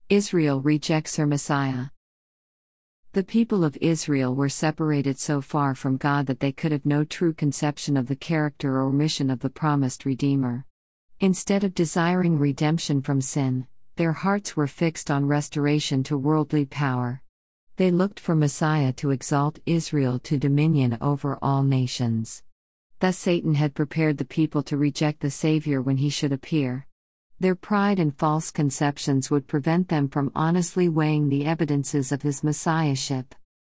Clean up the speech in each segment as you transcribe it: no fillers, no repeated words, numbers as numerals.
Israel rejects her Messiah. The people of Israel were separated so far from God that they could have no true conception of the character or mission of the promised Redeemer. Instead of desiring redemption from sin, their hearts were fixed on restoration to worldly power. They looked for Messiah to exalt Israel to dominion over all nations. Thus Satan had prepared the people to reject the Savior when he should appear. Their pride and false conceptions would prevent them from honestly weighing the evidences of his messiahship.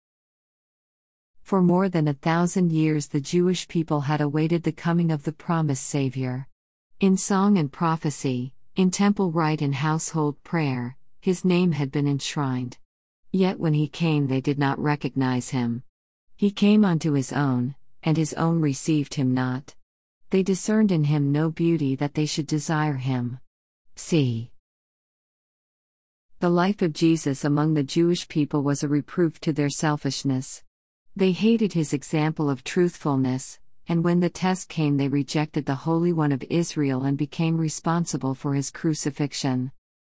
For more than 1,000 years the Jewish people had awaited the coming of the promised Savior. In song and prophecy, in temple rite and household prayer, his name had been enshrined. Yet when he came they did not recognize him. He came unto his own, and his own received him not. They discerned in him no beauty that they should desire him. C. The life of Jesus among the Jewish people was a reproof to their selfishness. They hated his example of truthfulness, and when the test came they rejected the Holy One of Israel and became responsible for his crucifixion.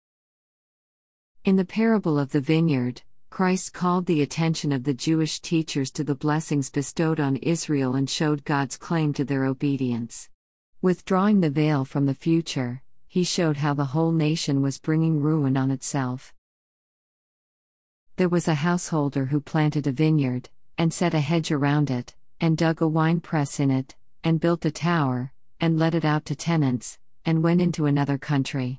In the parable of the vineyard, Christ called the attention of the Jewish teachers to the blessings bestowed on Israel and showed God's claim to their obedience. Withdrawing the veil from the future, he showed how the whole nation was bringing ruin on itself. There was a householder who planted a vineyard, and set a hedge around it, and dug a winepress in it, and built a tower, and let it out to tenants, and went into another country.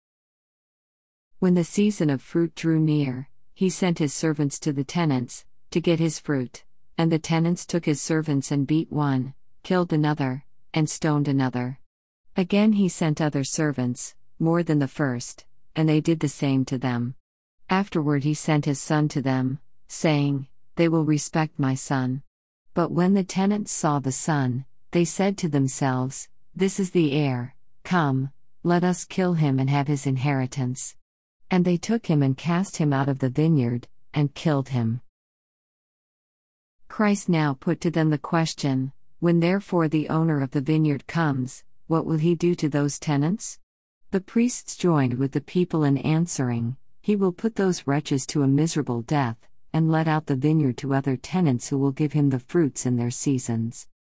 When the season of fruit drew near, he sent his servants to the tenants, to get his fruit, and the tenants took his servants and beat one, killed another, and stoned another. Again he sent other servants, more than the first, and they did the same to them. Afterward he sent his son to them, saying, They will respect my son. But when the tenants saw the son, they said to themselves, This is the heir, come, let us kill him and have his inheritance. And they took him and cast him out of the vineyard, and killed him. Christ now put to them the question, When therefore the owner of the vineyard comes, what will he do to those tenants? The priests joined with the people in answering, He will put those wretches to a miserable death, and let out the vineyard to other tenants who will give him the fruits in their seasons.